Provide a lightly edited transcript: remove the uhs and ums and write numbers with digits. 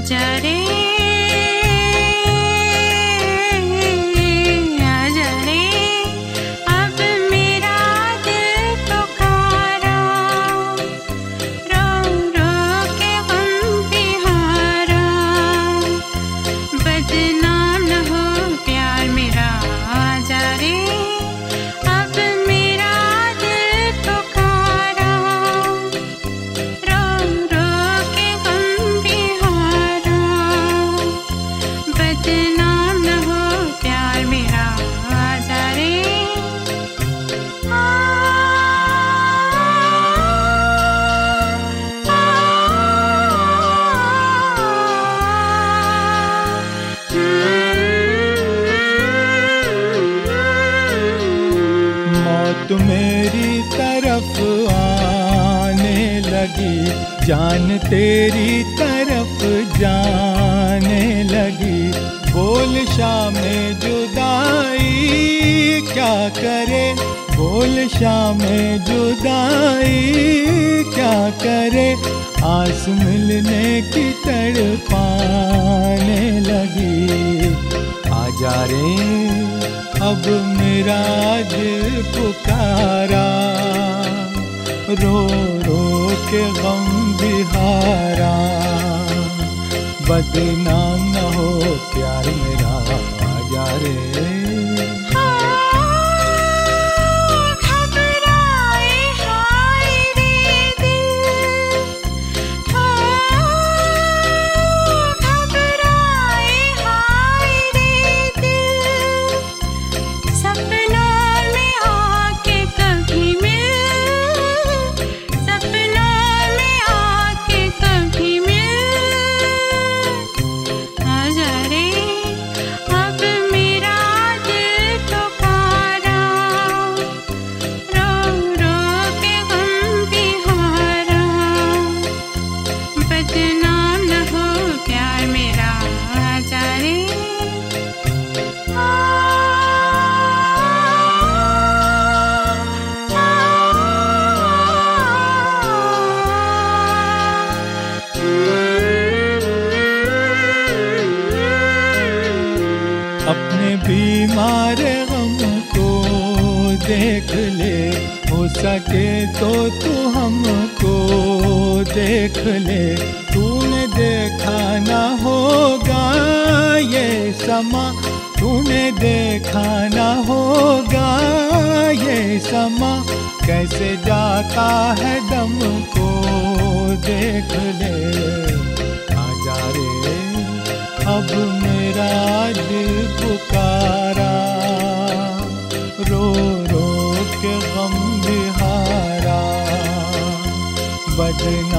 आजा रे आजा रे, अब मेरा दिल पुकारा, रो रो के गम बिहारा, बदनाम न हो प्यार मेरा, आजा रे अब मेरा दिल पुकारा, रो रो के गम बिहारा, बदनाम न हो प्यार मेरा, आजा रे मौत मेरी तरफ आने लगी, जान तेरी तरफ जाने लगी, बोल शाम जुदाई क्या करे, बोल शाम जुदाई क्या करे, आस मिलने की तड़पाने लगी, आजा रे अब मेरा दिल पुकारा, रो रो के गम बिहारा, बदनाम न हो प्यार मेरा, आजा रे घबराए हाय रे दिल, घबराए हाय रे दिल, सपनों में आके कभी मिल, सपनों में आके कभी मिल, आजा रे अब मेरा दिल पुकारा, रो रो के गम बिहारा, बदनाम न हो प्यार मेरा, आजा रे अपने बीमार गम को देख ले, हो सके तो तू हमको देख ले, तूने देखा ना होगा ये समा, तूने देखा ना होगा ये समा, कैसे जाता है दम को देख ले, आजा रे अब मेरा दिल पुकारा, रो रो के गम बिहारा, बदनाम